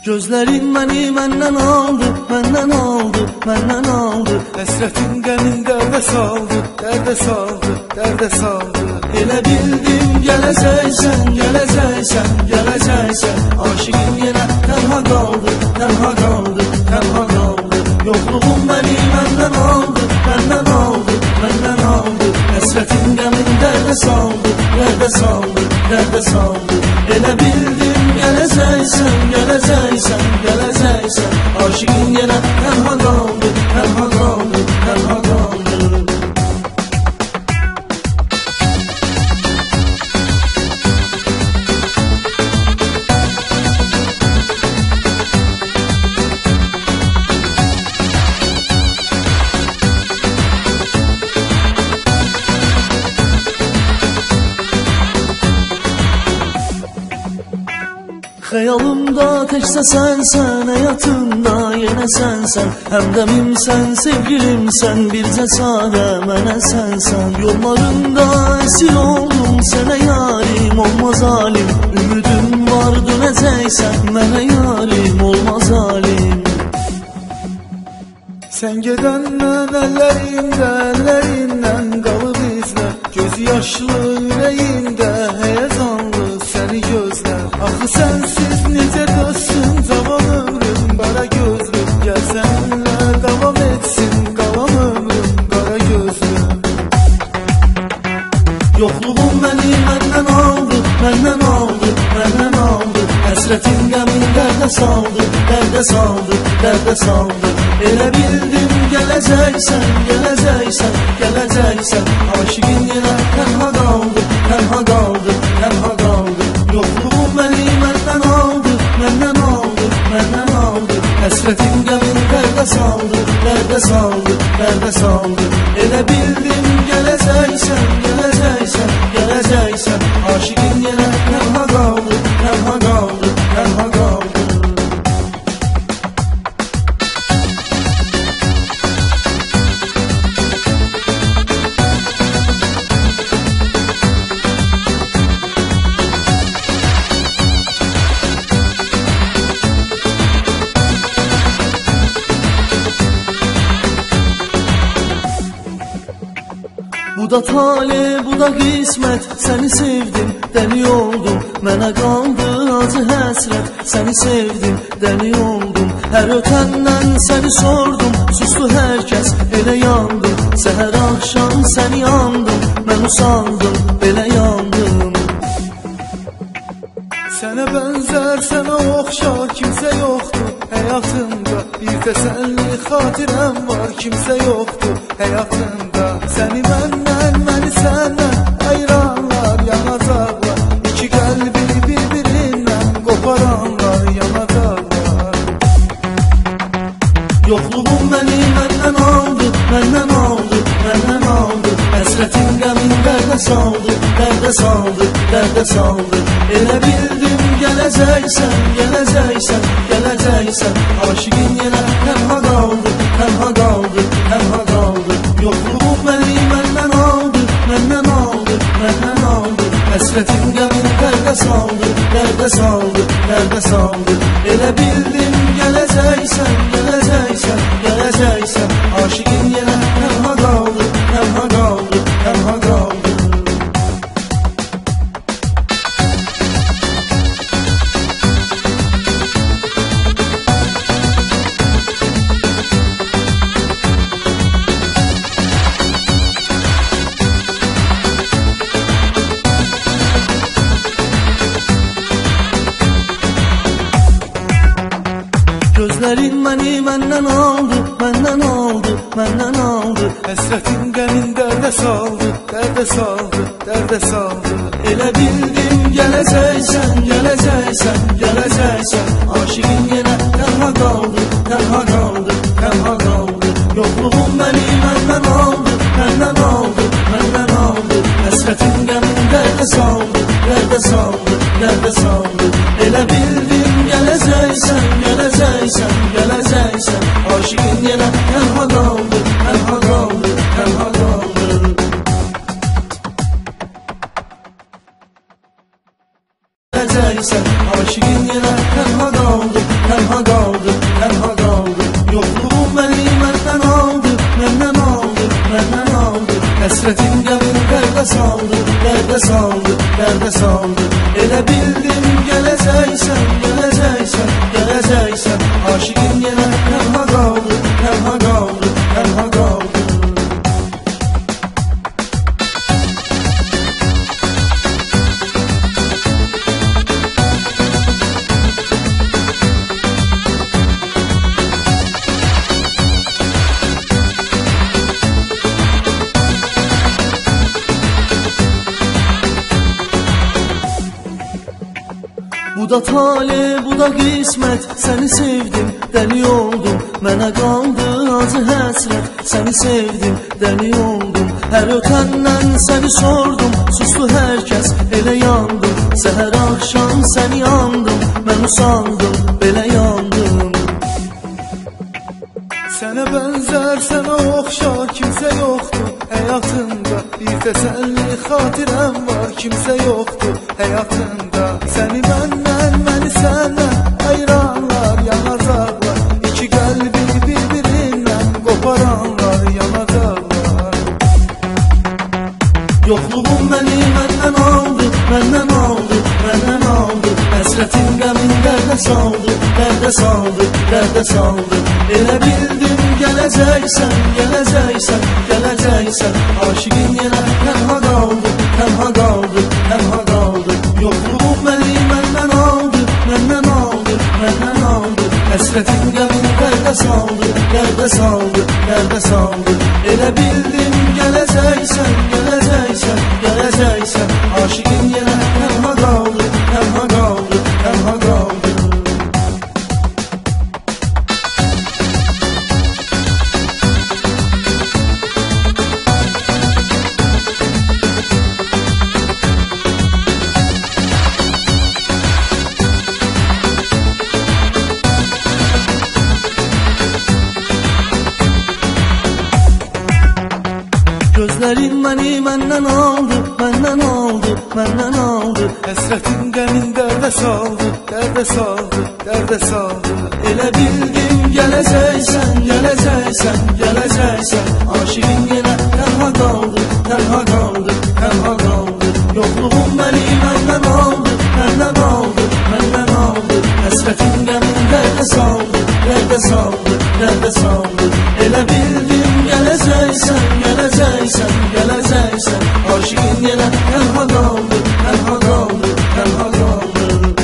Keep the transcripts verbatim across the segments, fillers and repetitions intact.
Gözlərin məni məndən aldı, məndən aldı, məndən aldı. Həsrətin qəmin dərdə saldı, dərdə saldı, dərdə saldı. Elə bildim gələcəksən, gələcəksən, gələcəksən. Aşığım yenə tənha qaldı, tənha qaldı, tənha qaldı. Yoxluğum məni məndən aldı, məndən aldı, məndən aldı. Həsrətin qəmin dərdə saldı, dərdə saldı, dərdə saldı. Elə bildim gələcəksən, gələcəksən, gələcəksən. Aşığım yenə tənha qaldı, tənha qaldı, tənha qaldı. Xəyalımda təkcə sənsən, həyatımda yenə sənsən. Həmdəmimsən, sevgilimsən, bircə çarə mənə sənsən. Yollarında əsir oldum sənə yarim, olmaz alim. Ümidim var dönəcəksən, mənə yarim, olmaz alim. Sən gedəndən əllərimdə, əllərindən qalıb izlə. Göz yaşlı ürəyimdə, həyəcanlı səni gözlər. Axı sənsiz necə dözsün cavan ömrüm, qara gözlüm. Gəl səninlə davam etsin qalan ömrüm, qara gözlüm. Yoxluğum məni məndən aldı, məndən aldı, məndən aldı. Həsrətin qəmin dərdə saldı, dərdə saldı, dərdə saldı. Elə bildim gələcəksən, gələcəksən, gələcəksən. Aşığın yenə tənha qaldı, tənha qaldı, tənha qaldı. Yoxluğum məni məndən aldı, məndən aldı, məndən aldı. Həsrətin qəmin dərdə saldı, dərdə saldı, dərdə saldı. Elə bildim gələcəksən, gələcəksən, gələcəksən. Aşığın yenə tənha qaldı, tənha qaldı, tənha qaldı. Bu da tale, bu da qismət. Səni sevdim, dəli oldum. Mənə qaldı acı həsrət. Səni sevdim, dəli oldum. Hər ötəndən səni sordum. Sustu hər kəs, elə yandım. Səhər axşam səni yandım. Mən usandım, belə yandım. Sənə bənzər, sənə oxşar kimsə yoxdur həyatımda. Bir təsəlli xatirəm var, kimsə yoxdur həyatımda. Səni məndən, məni səndən ayıranlar yanacaqlar. İki qəlbi bir-birindən qoparanlar yanacaqlar. Yoxluğum məni məndən aldı, məndən aldı, məndən aldı. Həsrətin qəmin dərdə saldı, dərdə saldı, dərdə saldı. Elə bildim gələcəksən, gələcəksən, gələcəksən. Aşığın yenə tənha qaldı, tənha qaldı, tənha qaldı. Yoxluğum məni məndən aldı, məndən aldı, məndən aldı. Həsrətin qəmin dərdə saldı, dərdə saldı, dərdə saldı. Elə bildim gələcəksən, gələcəksən, gələcəksən. Aşığın yenə tənha qaldı, tənha qaldı, tənha qaldı. Gözlərin məni məndən aldı, məndən aldı, məndən aldı. Həsrətin qəmin dərdə saldı, dərdə saldı, dərdə saldı. Elə bildim gələcəksən, gələcəksən, gələcəksən. Aşığın yenə tənha qaldı, tənha qaldı, tənha qaldı. Yoxluğum məni məndən aldı, məndən aldı, məndən aldı. Həsrətin qəmin dərdə saldı, dərdə saldı, dərdə saldı. Elə bildim gələcəksən, gələcəksən, gələcəksən. Aşığın yenə tənha qaldı, tənha qaldı, tənha qaldı. Gələcəksən, aşığın yenə tənha qaldı, tənha Yokluğum məni məndən aldı, məndən aldı, məndən aldı. Həsrətin qəmini dərdə saldı, dərdə saldı, dərdə saldı. Elə bildim gələcəksən, gələcəksən, gələcəksən. Aşiqin yenə tənha qaldı, tənha qaldı, tənha qaldı. Bu da tale, bu da qismət, səni sevdim, dəli oldum. Mənə qaldı acı həsrət, səni sevdim, dəli oldum. Hər ötəndən səni sordum, sustu hər kəs, elə yandım. Səhər axşam səni yandım, mən usandım, belə yandım. Sənə bənzər, sənə oxşar kimsə yoxdur həyatında. Bir təsəlli xatirəm var, kimsə yoxdur həyatında. Səni məndən, məni səndən ayıranlar yanacaqlar. İki qəlbi bir-birindən qoparanlar yanacaqlar. Yokluğum məni məndən aldı, məndən aldı, məndən aldı. Həsrətin qəmin dərdə saldı, dərdə saldı, dərdə saldı. Elə bildim gələcəksən, gələcəksən, gələcəksən. Aşiqin yenə tənha qaldı, tənha qaldı, tənha qaldı. Yokluğum məni məndən aldı, məndən aldı, məndən aldı. Həsrətin qəmin dərdə saldı, dərdə saldı, dərdə saldı. Elə bildim gələcəksən, gələcəksən, gələcəksən. Aşiqin yenə tənha qaldı, tənha qaldı, tənha qaldı. Gözlərin məni məndən aldı, məndən aldı, məndən aldı. Həsrətin qəmin dərdə saldı, dərdə saldı, dərdə saldı. Elə bildim gələcəksən, gələcəksən, gələcəksən. Aşiqin yenə tənha qaldı, tənha qaldı, tənha qaldı. Yokluğum məni məndən aldı, məndən aldı, məndən aldı. Həsrətin qəmin dərdə saldı, dərdə saldı, dərdə saldı. Elə bildim gələcəksən, gələcəksən, gələcəksən. Aşiqin yenə tənha qaldı, tənha qaldı, tənha qaldı.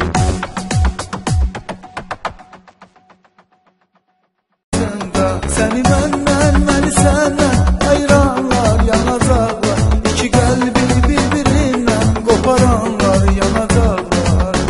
Səni məndən, məni səndən ayıranlar yanacaqlar. İki qəlbi bir-birindən qoparanlar yanacaqlar.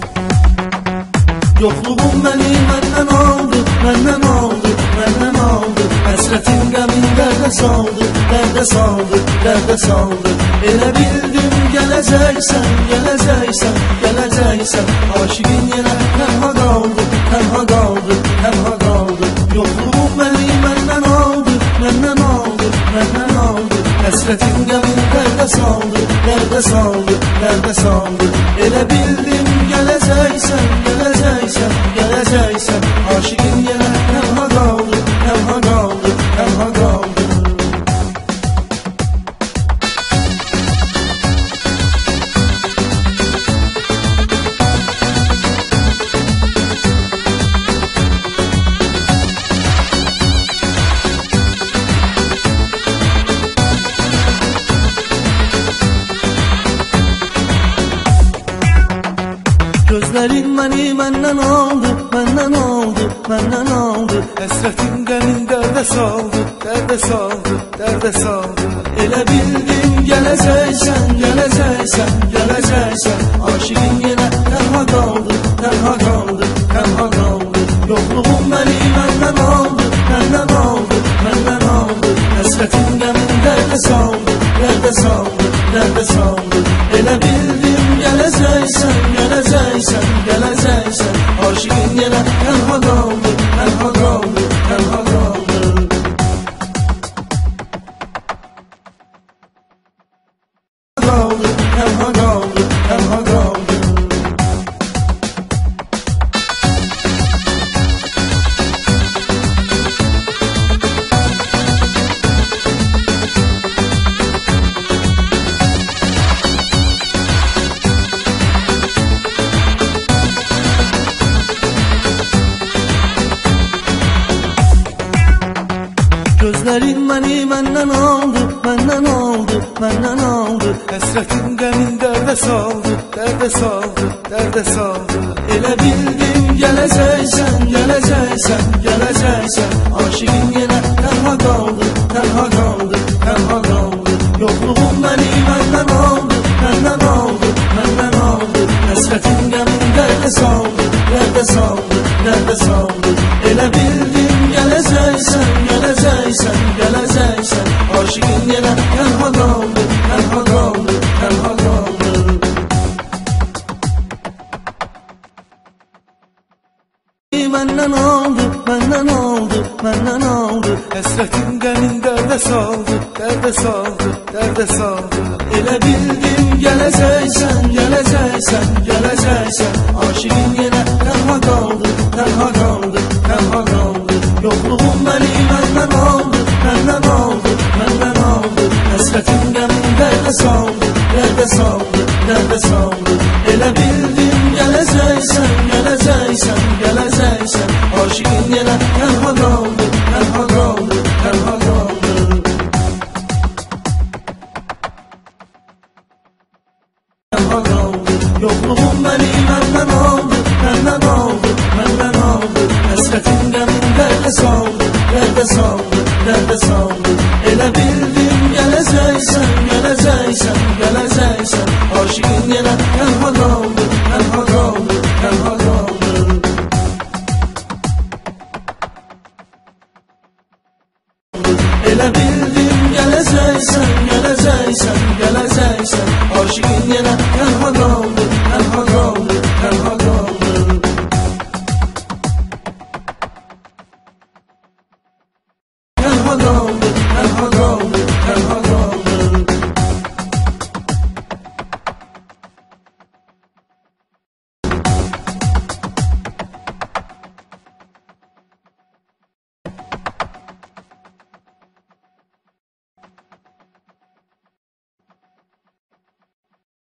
Yokluğum məni məndən aldı, məndən aldı, məndən aldı. Həsrətin qəmin dərdə saldı, dərdə saldı, dərdə saldı. Elə bildim gələcəksən, gələcəksən, gələcəksən. Aşiqin yenə tənha qaldı, tənha qaldı, tənha qaldı. Yokluğum məni məndən aldı, məndən aldı, məndən aldı. Həsrətin qəmin dərdə saldı, dərdə saldı, dərdə saldı. Elə bildim gələcəksən, gələcəksən, gələcəksən. Aşiqin yenə tənha qaldı, tənha qaldı, tənha qaldı. Gözlərin məni məndən aldı, məndən aldı, məndən aldı. Həsrətin qəmin dərdə saldı, dərdə saldı, dərdə saldı. Elə bildim gələcəksən, gələcəksən, gələcəksən. Aşiqin yenə tənha qaldı, tənha qaldı, tənha qaldı. Yokluğum məni məndən aldı, məndən aldı, məndən aldı. Həsrətin qəmin dərdə saldı, dərdə saldı, dərdə saldı. Elə bildim gələcəksən, gələcəksən, gələcəksən. Aşiqin yenə tənha qaldı, tənha qaldı, tənha qaldı. Qaldı, tənha qaldı, tənha qaldı. Gözlerin məni məndən aldı, məndən aldı, məndən aldı. Həsrətin qəmin dərdə saldı, dərdə saldı, dərdə saldı. Elə bildim gələcəksən, gələcəksən, gələcəksən. Aşığın yenə tənha qaldı, tənha qaldı, tənha qaldı. Yoxluğun məni məndən aldı, məndən aldı, məndən aldı. Həsrətin qəmin dərdə saldı, dərdə saldı, dərdə saldı. Elə bildim gələcəksən, gələcəksən, gələcəksən. Aşığın yenə tənha qaldı, tənha qaldı, tənha qaldı. Məndən aldı, məndən aldı, məndən aldı. Həsrətin qəmin dərdə saldı, dərdə saldı, dərdə saldı. Elə bildim gələcəksən, gələcəksən, gələcəksən. Aşığın yenə tənha qaldı, tənha qaldı, tənha qaldı. Yoxluğun məni məndən aldı, məndən aldı, məndən aldı. Həsrətin qəmin dərdə saldı, dərdə saldı, dərdə saldı. Elə bildim gələcəksən, gələcəksən, gələcəksən. Aşığın yenə tənha qaldı, tənha qaldı, tənha qaldı. Tənha qaldı. Yoxluğun məni məndən aldı, məndən aldı, məndən aldı. Həsrətin qəmin dərdə saldı, dərdə saldı, dərdə saldı. Elə bildim gələcəksən, gələcəksən, gələcəksən. Aşığın yenə tənha qaldı, tənha qaldı, tənha qaldı. Elə bildim gələcəksən, gələcəksən, gələcəksən. Aşığın yenə